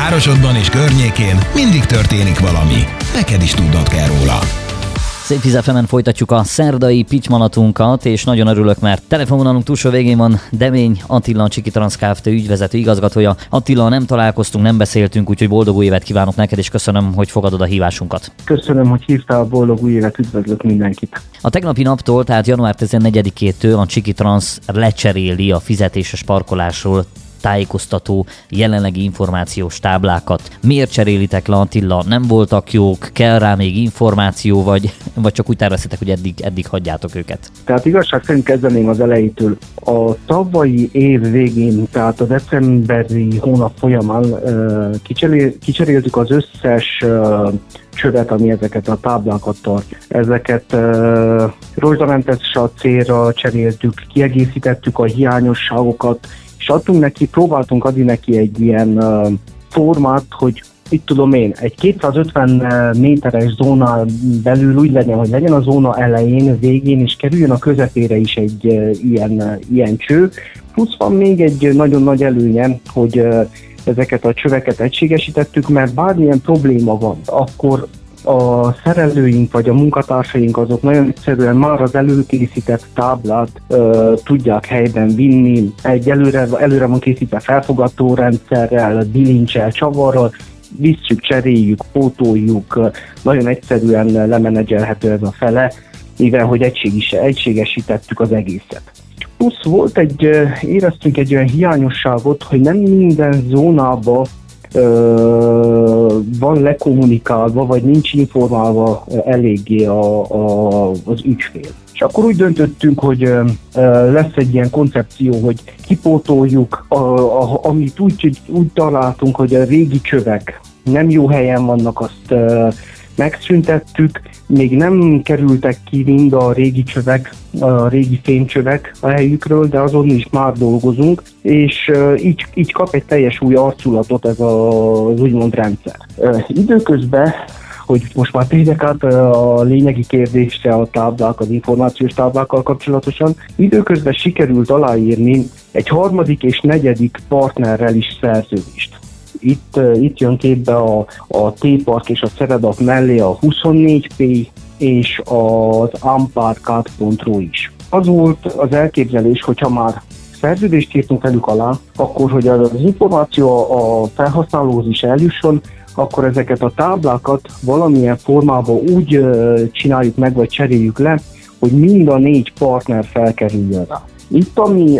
Városodban és környékén mindig történik valami. Neked is tudnod kell róla. Szép Viz FM-en folytatjuk a szerdai pitchmanatunkat, és nagyon örülök, mert telefonvonalunk túlsó végén van Demény Attila, a Csiki Trans Kft. Ügyvezető igazgatója. Attila, nem találkoztunk, nem beszéltünk, úgyhogy boldog új évet kívánok neked, és köszönöm, hogy fogadod a hívásunkat. Köszönöm, hogy hívtál, boldog új évet, üdvözlök mindenkit. A tegnapi naptól, tehát január 14-től a Csiki Trans lecseréli a fizetéses parkolásról tájékoztató jelenlegi információs táblákat. Miért cserélitek le, Attila? Nem voltak jók? Kell rá még információ, vagy csak úgy terveztetek, hogy eddig hagyjátok őket? Tehát igazság szerint kezdeném az elejétől. A tavalyi év végén, tehát a decemberi hónap folyamán kicseréltük az összes csövet, ami ezeket a táblákat tart. Ezeket rozsdamentes célra cseréltük, kiegészítettük a hiányosságokat, és próbáltunk adni neki egy ilyen formát, hogy itt tudom én, egy 250 méteres zónán belül úgy legyen, hogy legyen a zóna elején, végén, és kerüljön a közepére is egy ilyen cső. Plusz van még egy nagyon nagy előnye, hogy ezeket a csöveket egységesítettük, mert bármilyen probléma van, akkor a szerelőink vagy a munkatársaink azok nagyon egyszerűen már az előkészített táblát tudják helyben vinni. Egy előre van készítve felfogató rendszerrel, bilincsel, csavarral, visszük, cseréljük, pótoljuk, nagyon egyszerűen lemenedzselhető ez a fele, mivel hogy egységesítettük az egészet. Plusz éreztünk egy olyan hiányosságot, hogy nem minden zónában van lekommunikálva, vagy nincs informálva eléggé az ügyfél. És akkor úgy döntöttünk, hogy lesz egy ilyen koncepció, hogy kipótoljuk, amit úgy találtunk, hogy a régi csövek nem jó helyen vannak, azt megszüntettük, még nem kerültek ki mind a régi csövek, a régi fémcsövek a helyükről, de azon is már dolgozunk, és így kap egy teljes új arculatot ez az úgymond rendszer. Időközben, hogy most már térjek át a lényegi kérdésre a táblák, az információs táblákkal kapcsolatosan, időközben sikerült aláírni egy harmadik és negyedik partnerrel is szerződést. Itt jön képbe a T-Park és a Szeredak mellé a 24P és az Amparkat.ru is. Az volt az elképzelés, hogyha már szerződést írtunk velük alá, akkor, hogy az információ a felhasználóhoz is eljusson, akkor ezeket a táblákat valamilyen formában úgy csináljuk meg, vagy cseréljük le, hogy mind a 4 partner felkerüljön rá. Itt,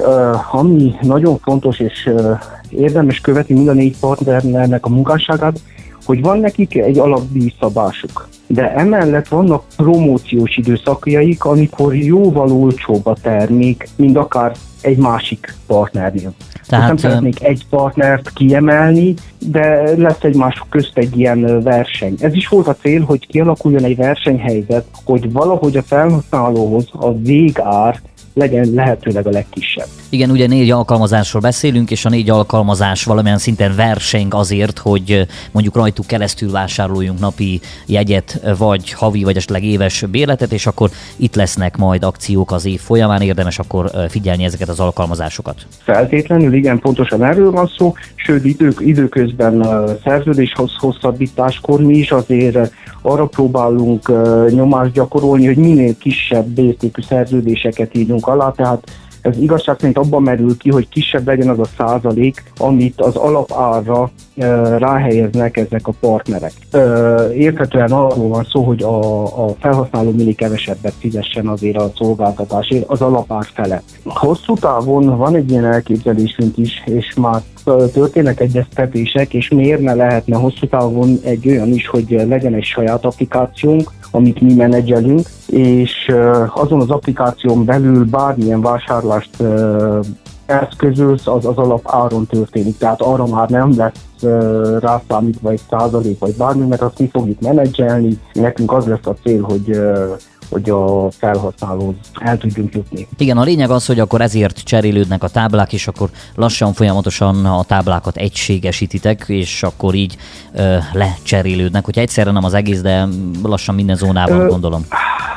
ami nagyon fontos és érdemes követni mind a 4 partnernek a munkásságát, hogy van nekik egy alapdíjszabásuk. De emellett vannak promóciós időszakjaik, amikor jóval olcsóbb a termék, mint akár egy másik partnernél. Tehát nem szeretnék egy partnert kiemelni, de lesz egymások közt egy ilyen verseny. Ez is volt a cél, hogy kialakuljon egy versenyhelyzet, hogy valahogy a felhasználóhoz a végár legyen lehetőleg a legkisebb. Igen, ugye 4 alkalmazásról beszélünk, és a 4 alkalmazás valamilyen szinten verseng azért, hogy mondjuk rajtuk keresztül vásároljunk napi jegyet, vagy havi, vagy esetleg éves bérletet, és akkor itt lesznek majd akciók az év folyamán, érdemes akkor figyelni ezeket az alkalmazásokat. Feltétlenül, igen, pontosan erről van szó, sőt időközben szerződéshoz hosszabbításkor mi is azért arra próbálunk nyomást gyakorolni, hogy minél kisebb értékű szerződéseket írjunk alá, tehát ez igazság szerint abban merül ki, hogy kisebb legyen az a százalék, amit az alapárra ráhelyeznek ezek a partnerek. Érthetően arról van szó, hogy a felhasználó minél kevesebbet fizessen azért a szolgáltatásért az alapár felett. Hosszú távon van egy ilyen elképzelésünk is, és már történnek egyeztetések, és miért ne lehetne hosszú távon egy olyan is, hogy legyen egy saját applikációnk, amit mi menedzselünk, és azon az applikáción belül bármilyen vásárlást eszközölsz, az alapáron történik. Tehát arra már nem lesz rászámítva egy százalék vagy bármi, mert azt mi fogjuk menedzselni. Nekünk az lesz a cél, hogy a felhasználóhoz el tudjunk jutni. Igen, a lényeg az, hogy akkor ezért cserélődnek a táblák, és akkor lassan, folyamatosan a táblákat egységesítitek, és akkor így lecserélődnek. Hogyha egyszerre nem az egész, de lassan minden zónában gondolom.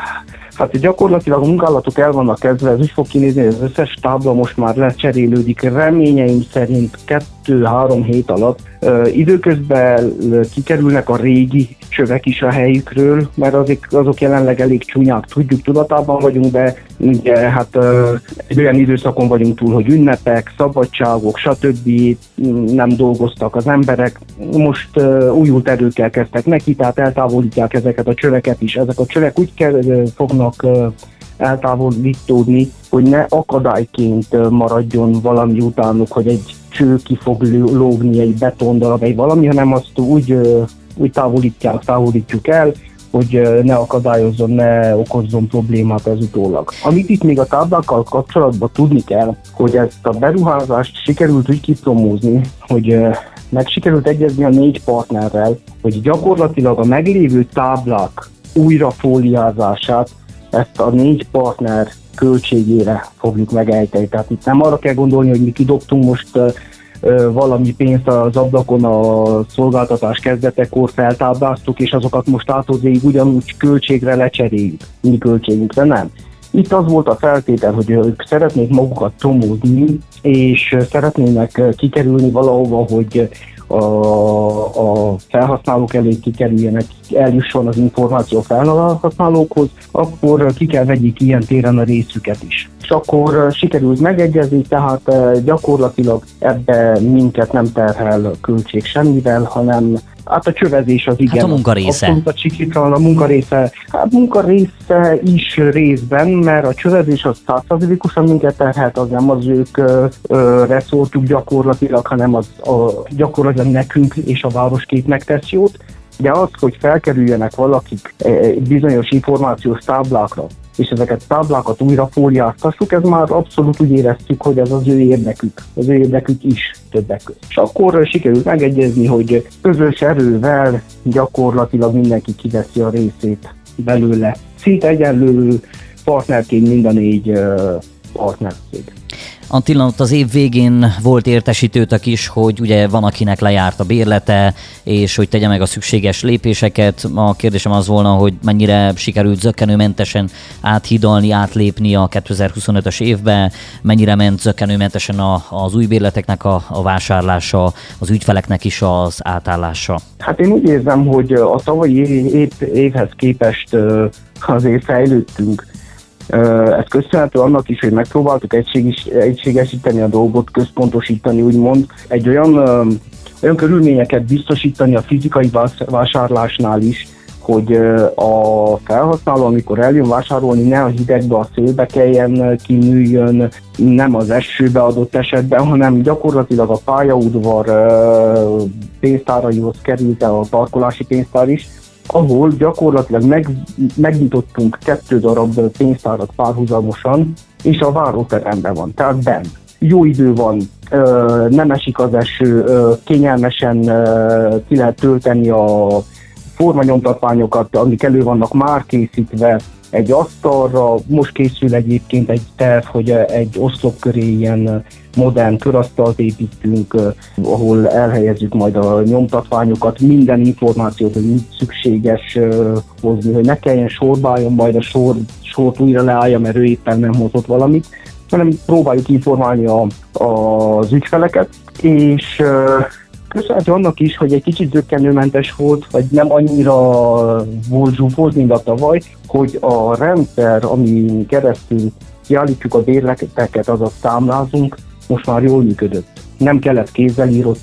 Hát gyakorlatilag a munkálatok el vannak kezdve, ez úgy fog kinézni, hogy az összes tábla most már lecserélődik. Reményeim szerint 2-3 hét alatt. Időközben kikerülnek a régi csövek is a helyükről, mert azok jelenleg elég csúnyák, tudjuk, tudatában vagyunk, de ugye hát egy olyan időszakon vagyunk túl, hogy ünnepek, szabadságok, stb. Nem dolgoztak az emberek. Most újult erőkkel kezdtek neki, tehát eltávolítják ezeket a csöveket is. Ezek a csövek úgy fognak eltávolítódni, hogy ne akadályként maradjon valami utánuk, hogy egy cső ki fog lógni, egy betondarab, egy valami, hanem azt úgy távolítjuk el, hogy ne akadályozzon, ne okozzon problémát ez utólag. Amit itt még a táblákkal kapcsolatban tudni kell, hogy ezt a beruházást sikerült úgy kipromózni, hogy meg sikerült egyezni a 4 partnerrel, hogy gyakorlatilag a meglévő táblák újrafóliázását ezt a 4 partner költségére fogjuk megejteni. Tehát itt nem arra kell gondolni, hogy mi kidobtunk most valami pénzt az ablakon a szolgáltatás kezdetekor feltábláztuk, és azokat most áthozzéig ugyanúgy költségre lecseréljük, mi költségünkre, nem. Itt az volt a feltétel, hogy ők szeretnék magukat promózni, és szeretnének kikerülni valahova, hogy a felhasználók elé kikerüljenek, eljusson az információ felhasználókhoz, akkor ki kell vegyék ilyen téren a részüket is. És akkor sikerült megegyezni, tehát gyakorlatilag ebbe minket nem terhel költség semmivel, hanem hát a csövezés az igen. Hát a munkarésze. A munkarésze. Hát munkarésze is részben, mert a csövezés az 100%-osan minket terhelt, az nem az ők reszortjuk gyakorlatilag, hanem az gyakorlatilag nekünk és a városképnek tesz jót. De az, hogy felkerüljenek valakik bizonyos információs táblákra, és ezeket táblákat újra fóliáztassuk, ez már abszolút úgy éreztük, hogy ez az ő érdekük is többek között. És akkor sikerült megegyezni, hogy közös erővel gyakorlatilag mindenki kiveszi a részét belőle. Szinte egyenlő partnerként mind a 4 partnercég. Attila, ott az év végén volt értesítőtök is, hogy ugye van, akinek lejárt a bérlete, és hogy tegye meg a szükséges lépéseket. A kérdésem az volna, hogy mennyire sikerült zökkenőmentesen áthidalni, átlépni a 2025-ös évbe, mennyire ment zökkenőmentesen az új bérleteknek a vásárlása, az ügyfeleknek is az átállása. Hát én úgy érzem, hogy a tavalyi évhez képest azért fejlődtünk. Ez köszönhető annak is, hogy megpróbáltuk egységesíteni a dolgot, központosítani, úgymond egy olyan körülményeket biztosítani a fizikai vásárlásnál is, hogy a felhasználó, amikor eljön vásárolni, ne a hidegbe, a szélbe kelljen kinőjön, nem az esőbe adott esetben, hanem gyakorlatilag a pályaudvar pénztáraihoz került el a parkolási pénztár is, ahol gyakorlatilag megnyitottunk 2 darab pénztárat párhuzamosan, és a váróteremben van, tehát benn. Jó idő van, nem esik az eső, kényelmesen ki lehet tölteni a formanyomtatványokat, amik elő vannak már készítve, egy asztalra. Most készül egyébként egy terv, hogy egy oszlop köré ilyen modern körasztalt építünk, ahol elhelyezzük majd a nyomtatványokat, minden információt, hogy mit szükséges hozni, hogy ne kelljen sorba álljon, majd a sort újra leállja, mert ő éppen nem hozott valamit, hanem próbáljuk informálni az ügyfeleket, és köszönhető annak is, hogy egy kicsit zökkenőmentes volt, vagy nem annyira volt zsúfolt, mint a tavaly, hogy a rendszer, amin keresztül kiállítjuk a bérleteket, azaz számlázunk, most már jól működött. Nem kellett kézzel írott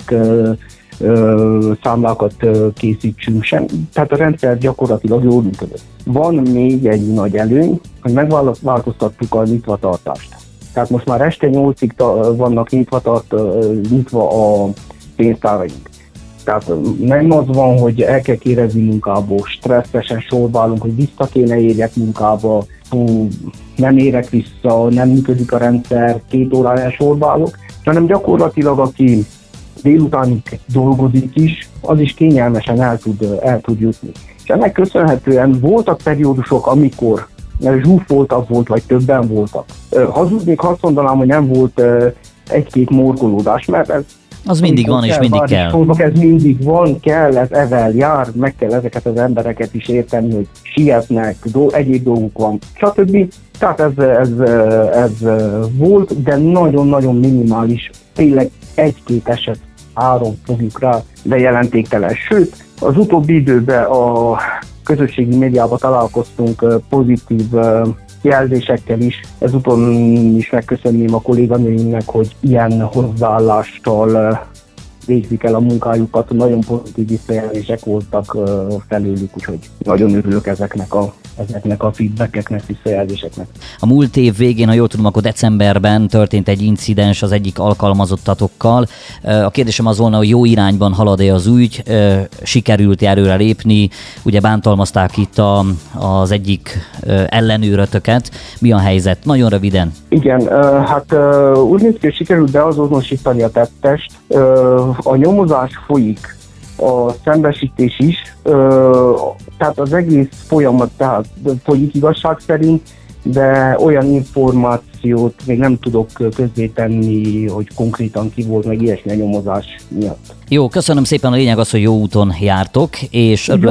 számlákat készítsünk sem, tehát a rendszer gyakorlatilag jól működött. Van még egy nagy előny, hogy megváltoztattuk a nyitvatartást. Tehát most már este 8-ig vannak nyitva a pénztáraink. Tehát nem az van, hogy el kell kérezni munkából, stresszesen sorba állunk, hogy vissza kéne érjek munkába, nem érek vissza, nem működik a rendszer, 2 óráján sorba állok, hanem gyakorlatilag aki délutánig dolgozik is, az is kényelmesen el tud jutni. És ennek köszönhetően voltak periódusok, amikor zsúfoltabb volt, vagy többen voltak. Hazudnék, ha azt mondanám, hogy nem volt 1-2 morgolódás, mert ez az mindig van, és mindig kell. Ez mindig van, kell, ez evel jár, meg kell ezeket az embereket is érteni, hogy sietnek, egyéb dolguk van, stb. Tehát ez volt, de nagyon-nagyon minimális, tényleg egy-két eset, 3 fogjuk rá, de jelentéktelen. Sőt, az utóbbi időben a közösségi médiában találkoztunk pozitív jelzésekkel is. Ezúton is megköszönném a kolléganőimnek, hogy ilyen hozzáállással végzik el a munkájukat. Nagyon pozitív visszajelzések voltak felőlük, úgyhogy nagyon örülök ezeknek a feedbackeknek, visszajelzéseknek. A múlt év végén, ha jól tudom, akkor decemberben történt egy incidens az egyik alkalmazottatokkal. A kérdésem az volna, hogy jó irányban halad-e az ügy, sikerült-e előre lépni, ugye bántalmazták itt az egyik ellenőrötöket. Mi a helyzet? Nagyon röviden. Igen, hát úgy néz ki, hogy sikerült beazonosítani a tettest. A nyomozás folyik, a szembesítés is, tehát az egész folyamat folyik igazság szerint, de olyan információt még nem tudok közzétenni, hogy konkrétan ki volt, meg ilyesmi a nyomozás miatt. Jó, köszönöm szépen, a lényeg az, hogy jó úton jártok, és örülök,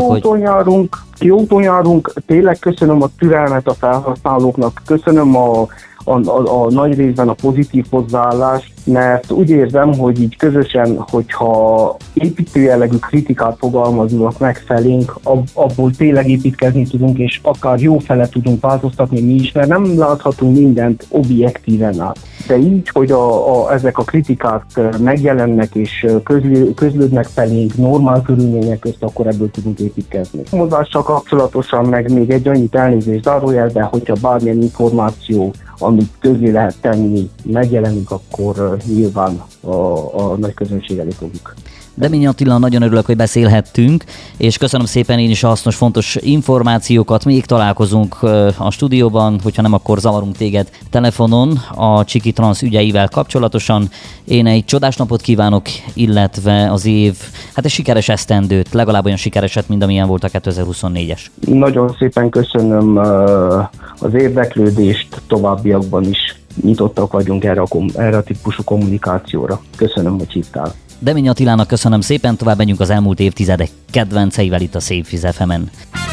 jó úton járunk, tényleg köszönöm a türelmet a felhasználóknak, köszönöm a nagy részben a pozitív hozzáállást, mert úgy érzem, hogy így közösen, hogyha építő jellegű kritikát fogalmaznak meg felénk, abból tényleg építkezni tudunk, és akár jó fele tudunk változtatni mi is, mert nem láthatunk mindent objektíven át. De így, hogy ezek a kritikák megjelennek és közlődnek felénk normál körülmények közt, akkor ebből tudunk építkezni. A mozással kapcsolatosan meg még egy annyit elnézést zárójelben, hogyha bármilyen információ, amit közé lehet tenni, megjelenik, akkor nyilván a nagy közönség elé fogjuk. Deményi Attila, nagyon örülök, hogy beszélhettünk, és köszönöm szépen én is a hasznos, fontos információkat. Még találkozunk a stúdióban, hogyha nem, akkor zavarunk téged telefonon a Csiki Transz ügyeivel kapcsolatosan. Én egy csodás napot kívánok, illetve az év, egy sikeres esztendőt, legalább olyan sikereset, mint amilyen volt a 2024-es. Nagyon szépen köszönöm az érdeklődést, továbbiakban is nyitottak vagyunk erre a típusú kommunikációra. Köszönöm, hogy hívtál. Deményi Attilának köszönöm szépen, tovább menjünk az elmúlt évtizedek kedvenceivel itt a Szép Víz FM-en.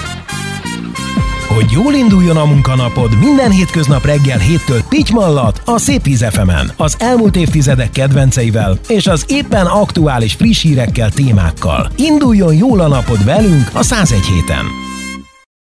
Hogy jól induljon a munkanapod, minden hétköznap reggel 7-től Pitymallat a Szép Víz FM-en. Az elmúlt évtizedek kedvenceivel és az éppen aktuális friss hírekkel, témákkal. Induljon jól a napod velünk a 101 héten.